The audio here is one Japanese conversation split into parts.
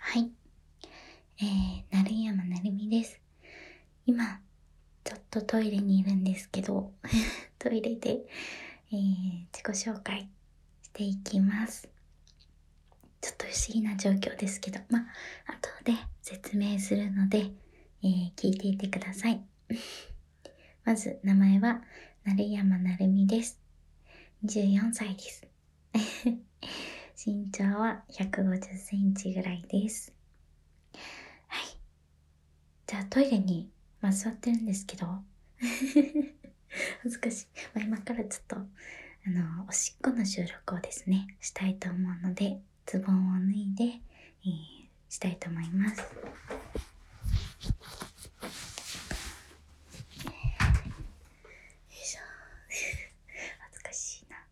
はい。成山なるみです。今、ちょっとトイレにいるんですけど、トイレで、自己紹介していきます。ちょっと不思議な状況ですけど、後で説明するので、聞いていてください。まず、名前は、成山なるみです。24歳です。身長は150センチぐらいです。はい。じゃあトイレに、座ってるんですけど、恥ずかしい。今からちょっと、おしっこの収録をですね、したいと思うので、ズボンを脱いで、したいと思います。よいしょ。恥ずかしいな。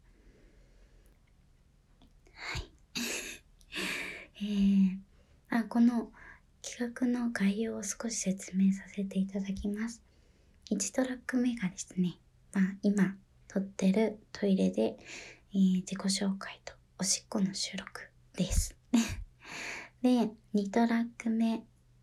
はい。この企画の概要を少し説明させていただきます。1トラック目がですね、今撮ってるトイレで、自己紹介とおしっこの収録です。で、2トラック目、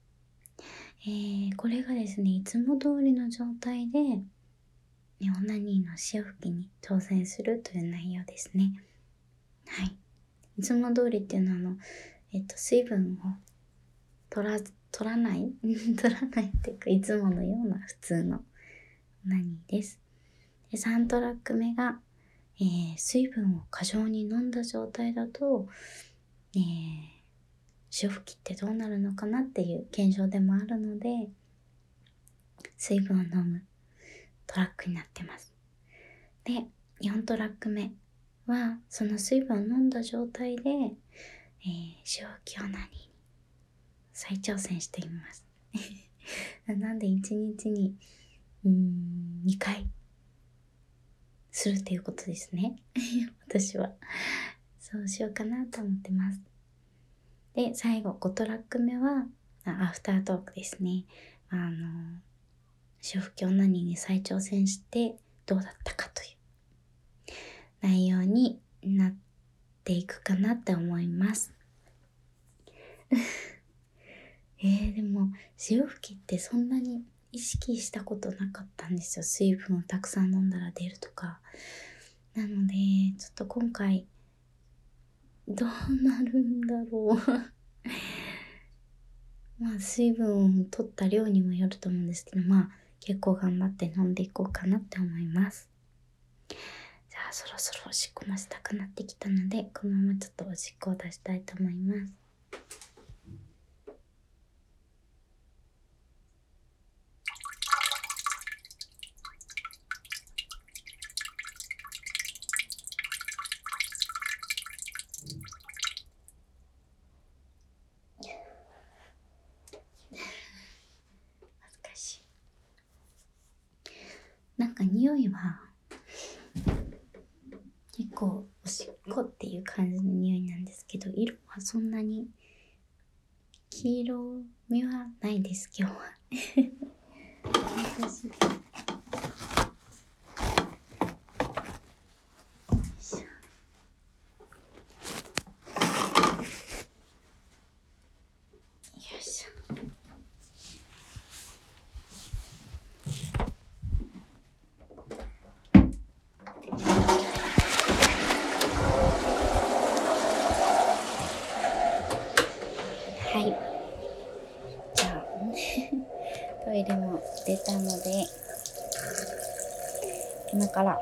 これがですね、いつも通りの状態で、オナニーの潮吹きに挑戦するという内容ですね。はい。いつも通りっていうのは、水分を取らない取らないっていうか、いつものような普通のオナニーです。で、3トラック目が、水分を過剰に飲んだ状態だと、潮吹きってどうなるのかなっていう検証でもあるので、水分を飲むトラックになってます。で、4トラック目は、その水分を飲んだ状態で、潮吹きオナニーに再挑戦しています。なんで1日に2回するっていうことですね。私はそうしようかなと思ってます。で、最後5トラック目はアフタートークですね。潮吹きオナニーに再挑戦してどうだったかという内容になっていくかなって思います。でも潮吹きってそんなに意識したことなかったんですよ。水分をたくさん飲んだら出るとか。なのでちょっと今回どうなるんだろう。水分を取った量にもよると思うんですけど、結構頑張って飲んでいこうかなって思います。じゃあそろそろおしっこもしたくなってきたので、このままちょっとおしっこを出したいと思います。恥ずかしい。なんか匂いは結構おしっこっていう感じの匂いなんですけど、色はそんなに黄色みはないです、今日は。難しい。よいしょ。はい。じゃあ、トイレも出たので、今から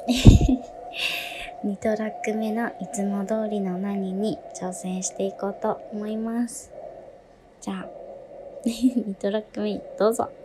2トラック目のいつも通りの何に挑戦していこうと思います。じゃあ、2トラック目どうぞ。